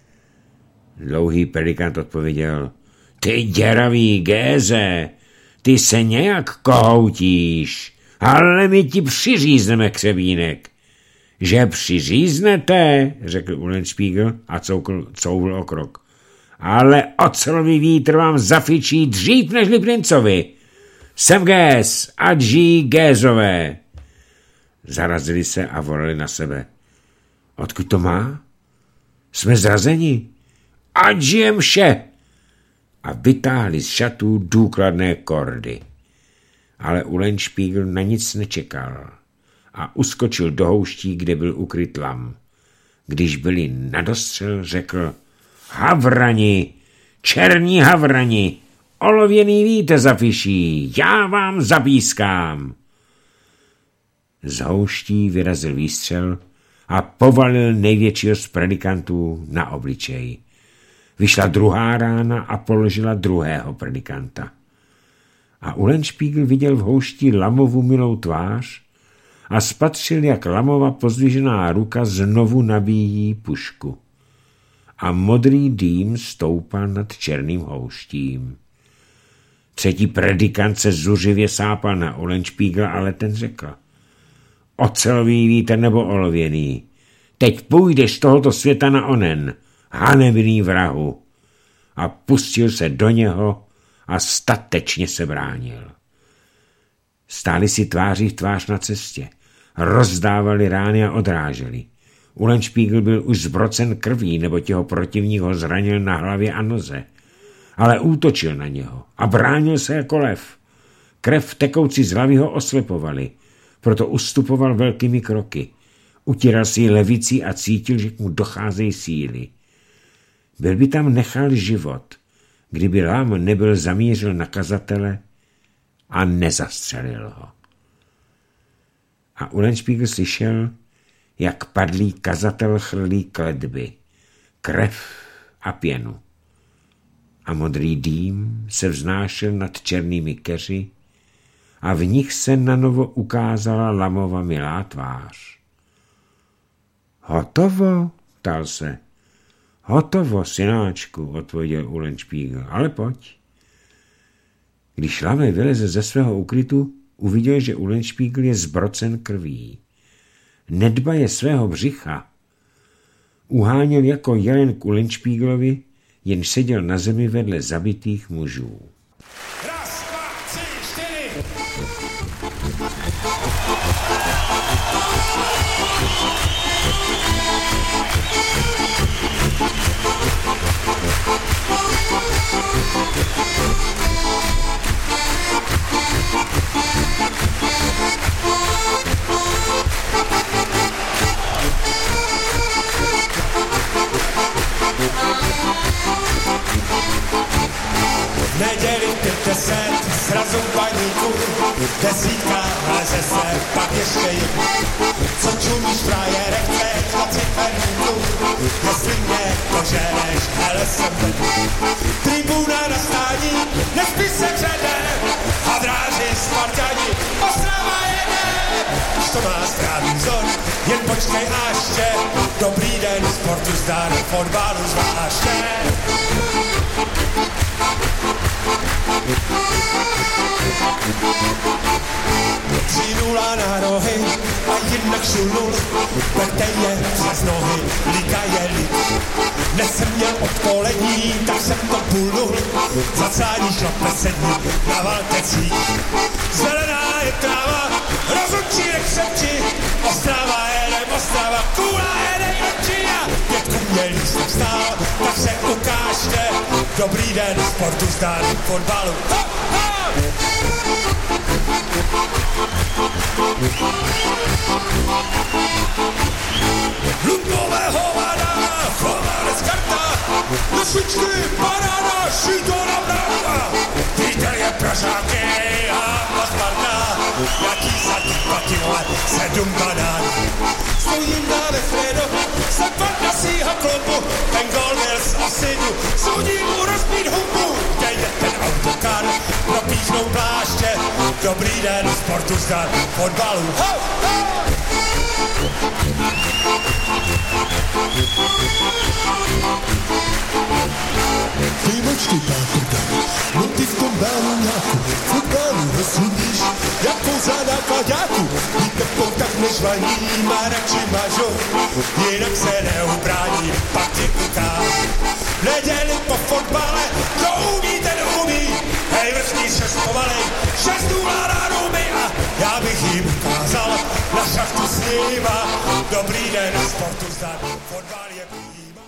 Dlouhý predikant odpověděl, ty děravý Géze, ty se nějak kohoutíš, ale my ti přiřízneme křebínek. Že přiříznete, řekl Eulenspiegel a coukl, couvl o krok. Ale ocelový vítr vám zafičí dřív nežli princovi. Jsem Géz, adží Gézové. Zarazili se a volali na sebe. Odkud to má? Jsme zrazeni. Adžiem vše. A vytáhli z šatů důkladné kordy. Ale Eulenspiegel na nic nečekal a uskočil do houští, kde byl ukryt Lam. Když byli nadostřel, řekl, havrani, černí havrani, olověný vítr zafiší, já vám zapískám. Z houští vyrazil výstřel a povalil největšího z predikantů na obličej. Vyšla druhá rána a položila druhého predikanta. A Eulenspiegel viděl v houšti Lamovu milou tvář a spatřil, jak Lamova pozdvižená ruka znovu nabíjí pušku. A modrý dým stoupal nad černým houštím. Třetí predikant se zuřivě sápal na Eulenspiegela, ale ten řekl, ocelový vítr nebo olověný, teď půjdeš z tohoto světa na onen, hanebný vrahu. A pustil se do něho a statečně se bránil. Stáli si tváří v tvář na cestě, rozdávali rány a odráželi. Eulenspiegel byl už zbrocen krví, neboť jeho protivník ho zranil na hlavě a noze, ale útočil na něho a bránil se jako lev. Krev tekoucí z hlavy ho oslepovali. proto ustupoval velkými kroky. Utíral si levicí a cítil, že mu docházejí síly. Byl by tam nechal život, kdyby Lám nebyl zamířil na kazatele a nezastřelil ho. A Eulenspiegel slyšel, jak padlý kazatel chrlí kletby, krev a pěnu. A modrý dým se vznášel nad černými keři a v nich se nanovo ukázala Lamova milá tvář. Hotovo, ptal se. Hotovo, synáčku, odpověděl Eulenspiegel, ale pojď. Když Lame vyleze ze svého ukrytu, uviděl, že Eulenspiegel je zbrocen krví. Nedbaje svého břicha. Uháněl jako jelen k Eulenspiegelovi, jenž seděl na zemi vedle zabitých mužů. Raz, dva, tři, čtyři. V neděli pět deset srazu paníku, desítka leze se, pak ještě jednu. Co čumíš, frajere, chceš na ciferníku, jestli mě poženeš, hele jsem vedl. Tribuna na stání, nespí se předem, a dráži Spartani, Ostrava jede. Už to má správný vzor, jen počkej a ještě, dobrý den, sportu zdar, fotbalu zvláště. Tři nula na rohy a jinak šulul, perte je přes nohy, liga je lig. Dnes jsem měl odpolední, tak jsem to půlnul, zacání šlape sední na Valtecích. Zelená je tráva, rozhodčírek šepči, Ostrava jede, Ostrava, kůla jede Jočina. Pětku mě lístek stál, tak se ukážte, dobrý den, sportu zdar, fotbalu. Ha, ha! Lupové hovada, chovanec karta, do švičky paráda, šítora bráva. Peter je pražáky a Sparta, jaký zadní paky, vole, sedm banán. Stojím dáme Fredo, se pak nasíha klopu, ten gol měl z Asidu, soudí mu rozbít humbu, kde je ten autokar, propíchnou pláště, dobrý den, sportu zdar, fotbalu, ho, ho! Výmočky pátrda, no ty v tom báluňáku, fotbalu rozumíš, jako záda kladáku, víte tak nežvaní, má radši mažo, jinak se neubrání, pak ti ukáž. V neděli po fotbale, kdo umí, ten umí, hej vrstní šestovali, šest nula na Rumy a já bych jim ukázal na šachtu s nima. Dobrý den, sportu zdar, fotbal je